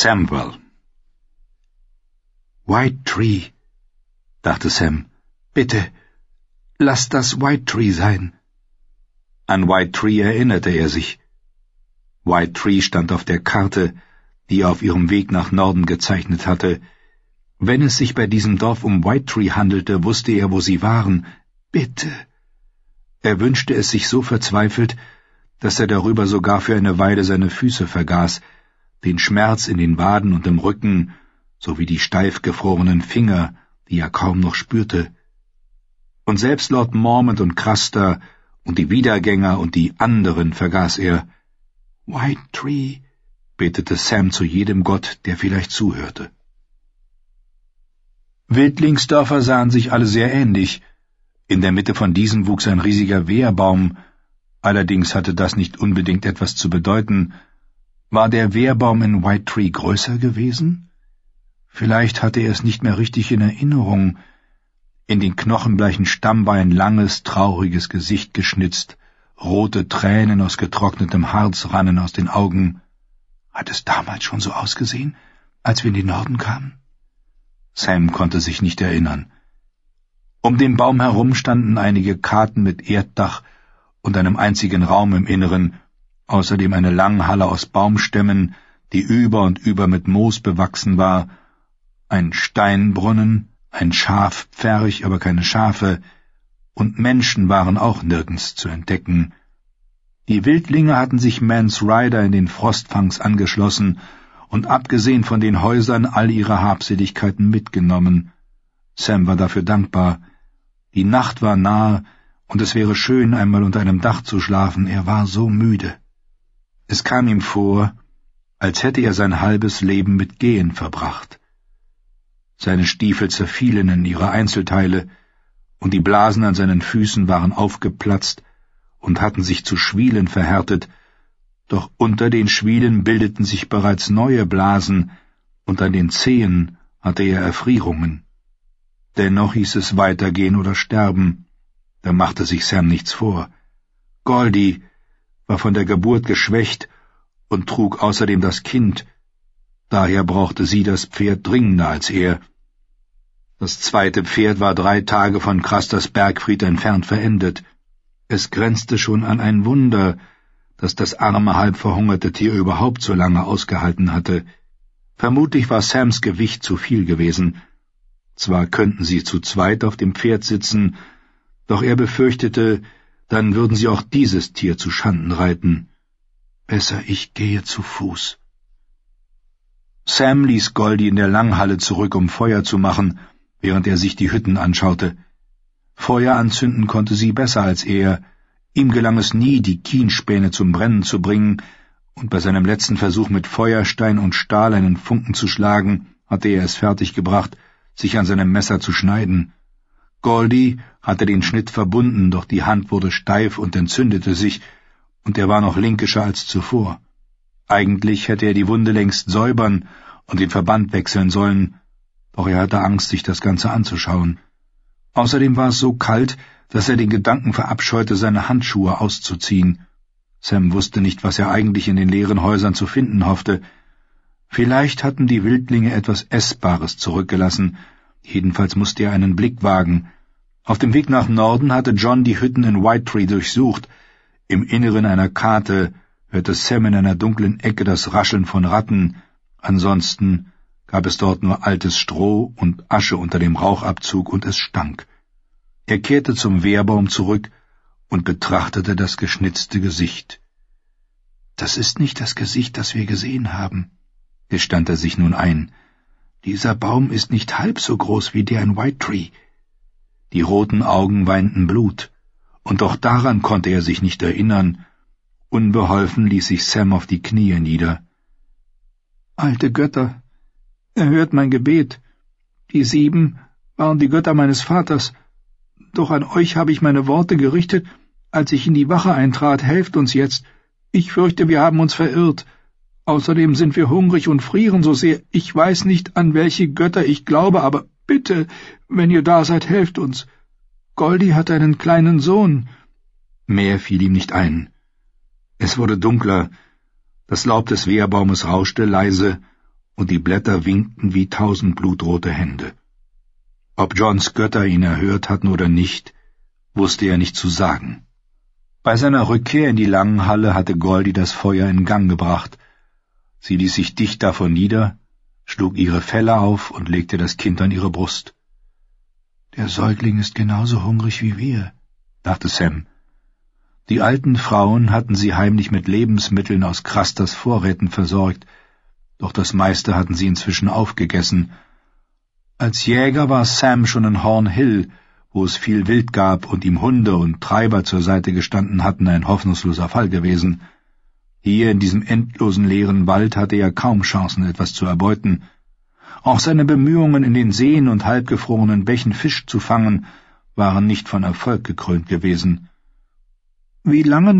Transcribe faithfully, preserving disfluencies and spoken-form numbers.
Samwell. White Tree, dachte Sam. Bitte, lass das White Tree sein. An White Tree erinnerte er sich. White Tree stand auf der Karte, die er auf ihrem Weg nach Norden gezeichnet hatte. Wenn es sich bei diesem Dorf um White Tree handelte, wusste er, wo sie waren. Bitte. Er wünschte es sich so verzweifelt, dass er darüber sogar für eine Weile seine Füße vergaß, den Schmerz in den Waden und im Rücken, sowie die steif gefrorenen Finger, die er kaum noch spürte. Und selbst Lord Mormont und Craster und die Wiedergänger und die anderen vergaß er. White Tree, betete Sam zu jedem Gott, der vielleicht zuhörte. Wildlingsdörfer sahen sich alle sehr ähnlich. In der Mitte von diesen wuchs ein riesiger Wehrbaum. Allerdings hatte das nicht unbedingt etwas zu bedeuten. War der Wehrbaum in White Tree größer gewesen? Vielleicht hatte er es nicht mehr richtig in Erinnerung. In den knochenbleichen Stamm war ein langes, trauriges Gesicht geschnitzt. Rote Tränen aus getrocknetem Harz rannen aus den Augen. Hat es damals schon so ausgesehen, als wir in den Norden kamen? Sam konnte sich nicht erinnern. Um den Baum herum standen einige Karten mit Erddach und einem einzigen Raum im Inneren, außerdem eine Langhalle aus Baumstämmen, die über und über mit Moos bewachsen war, ein Steinbrunnen, ein Schafpferch, aber keine Schafe, und Menschen waren auch nirgends zu entdecken. Die Wildlinge hatten sich Mans Rider in den Frostfangs angeschlossen und abgesehen von den Häusern all ihre Habseligkeiten mitgenommen. Sam war dafür dankbar. Die Nacht war nahe, und es wäre schön, einmal unter einem Dach zu schlafen. Er war so müde. Es kam ihm vor, als hätte er sein halbes Leben mit Gehen verbracht. Seine Stiefel zerfielen in ihre Einzelteile, und die Blasen an seinen Füßen waren aufgeplatzt und hatten sich zu Schwielen verhärtet, doch unter den Schwielen bildeten sich bereits neue Blasen, und an den Zehen hatte er Erfrierungen. Dennoch hieß es weitergehen oder sterben, da machte sich Sam nichts vor. Goldie war von der Geburt geschwächt und trug außerdem das Kind, daher brauchte sie das Pferd dringender als er. Das zweite Pferd war drei Tage von Crasters Bergfried entfernt verendet. Es grenzte schon an ein Wunder, dass das arme, halb verhungerte Tier überhaupt so lange ausgehalten hatte. Vermutlich war Sams Gewicht zu viel gewesen. Zwar könnten sie zu zweit auf dem Pferd sitzen, doch er befürchtete, dann würden sie auch dieses Tier zu Schanden reiten. Besser, ich gehe zu Fuß. Sam ließ Goldie in der Langhalle zurück, um Feuer zu machen, während er sich die Hütten anschaute. Feuer anzünden konnte sie besser als er. Ihm gelang es nie, die Kienspäne zum Brennen zu bringen, und bei seinem letzten Versuch mit Feuerstein und Stahl einen Funken zu schlagen, hatte er es fertiggebracht, sich an seinem Messer zu schneiden. Goldie hatte den Schnitt verbunden, doch die Hand wurde steif und entzündete sich, und er war noch linkischer als zuvor. Eigentlich hätte er die Wunde längst säubern und den Verband wechseln sollen, doch er hatte Angst, sich das Ganze anzuschauen. Außerdem war es so kalt, dass er den Gedanken verabscheute, seine Handschuhe auszuziehen. Sam wusste nicht, was er eigentlich in den leeren Häusern zu finden hoffte. Vielleicht hatten die Wildlinge etwas Essbares zurückgelassen, jedenfalls musste er einen Blick wagen. Auf dem Weg nach Norden hatte John die Hütten in White Tree durchsucht. Im Inneren einer Karte hörte Sam in einer dunklen Ecke das Rascheln von Ratten, ansonsten gab es dort nur altes Stroh und Asche unter dem Rauchabzug, und es stank. Er kehrte zum Wehrbaum zurück und betrachtete das geschnitzte Gesicht. »Das ist nicht das Gesicht, das wir gesehen haben«, gestand er sich nun ein. »Dieser Baum ist nicht halb so groß wie der in White Tree.« Die roten Augen weinten Blut, und doch daran konnte er sich nicht erinnern. Unbeholfen ließ sich Sam auf die Knie nieder. »Alte Götter, erhört mein Gebet. Die sieben waren die Götter meines Vaters. Doch an euch habe ich meine Worte gerichtet, als ich in die Wache eintrat. Helft uns jetzt. Ich fürchte, wir haben uns verirrt. Außerdem sind wir hungrig und frieren so sehr. Ich weiß nicht, an welche Götter ich glaube, aber bitte, wenn ihr da seid, helft uns. Goldie hat einen kleinen Sohn.« Mehr fiel ihm nicht ein. Es wurde dunkler. Das Laub des Wehrbaumes rauschte leise, und die Blätter winkten wie tausend blutrote Hände. Ob Johns Götter ihn erhört hatten oder nicht, wusste er nicht zu sagen. Bei seiner Rückkehr in die Langenhalle hatte Goldie das Feuer in Gang gebracht. Sie ließ sich dicht davor nieder, schlug ihre Felle auf und legte das Kind an ihre Brust. »Der Säugling ist genauso hungrig wie wir«, dachte Sam. Die alten Frauen hatten sie heimlich mit Lebensmitteln aus Crusters Vorräten versorgt, doch das meiste hatten sie inzwischen aufgegessen. Als Jäger war Sam schon in Horn Hill, wo es viel Wild gab und ihm Hunde und Treiber zur Seite gestanden hatten, ein hoffnungsloser Fall gewesen. Hier in diesem endlosen leeren Wald hatte er kaum Chancen, etwas zu erbeuten. Auch seine Bemühungen, in den Seen und halbgefrorenen Bächen Fisch zu fangen, waren nicht von Erfolg gekrönt gewesen. »Wie lange